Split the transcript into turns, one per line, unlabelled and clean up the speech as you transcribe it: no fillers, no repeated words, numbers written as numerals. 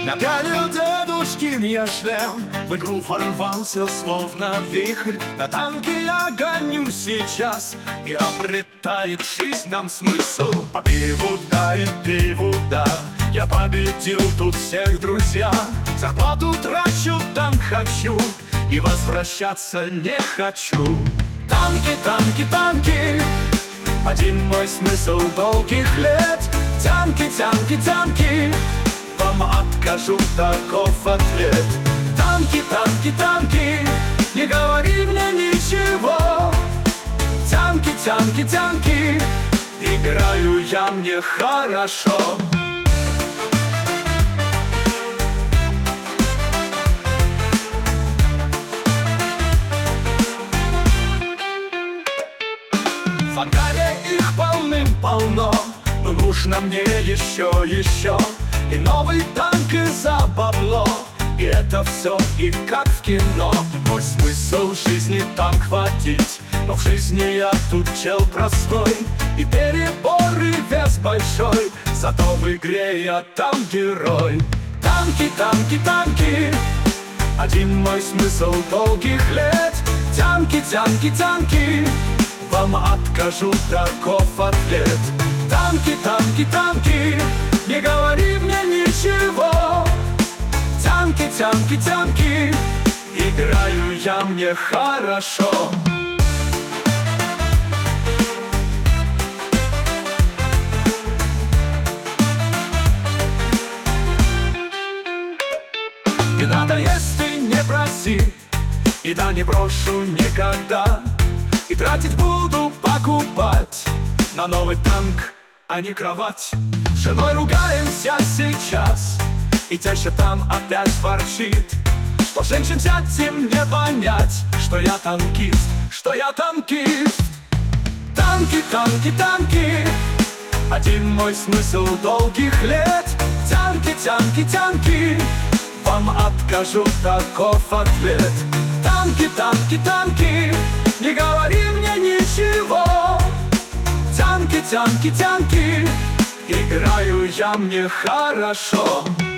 Напялил дедушкин я шлем, в игру ворвался словно вихрь. На танке я гоню сейчас, и обретает жизнь нам смысл. По пиву да, я победил тут всех, друзья. Зарплату трачу, там хочу, и возвращаться не хочу. Танки, танки, танки, один мой смысл долгих лет. Тянки, тянки, тянки, вам откажу, таков ответ. Танки, танки, танки, не говори мне ничего. Тянки, тянки, тянки, играю я, мне хорошо. В ангаре их полным-полно, но нужно мне еще. И новый танк, и за бабло, и это все, и как в кино. Мой смысл жизни танк водить, но в жизни я тут чел простой. И переборы вес большой, зато в игре я там герой. Танки, танки, танки, один мой смысл долгих лет. Тянки, тянки, тянки, вам откажу, таков ответ. Танки, танки, танки, не говори мне ничего. Тянки, тянки, тянки, играю я, мне хорошо. Не надо, если не проси, и да не брошу никогда. И тратить буду, покупать на новый танк, а не кровать. С женой ругаемся сейчас, и теща там опять ворчит, что женщин взять им не понять, что я танкист, что я танкист. Танки, танки, танки, один мой смысл долгих лет. Тянки, тянки, тянки, вам откажу, таков ответ. Танки, танки, танки, не говори мне ничего. Тянки, тянки, тянки, играю я, мне хорошо.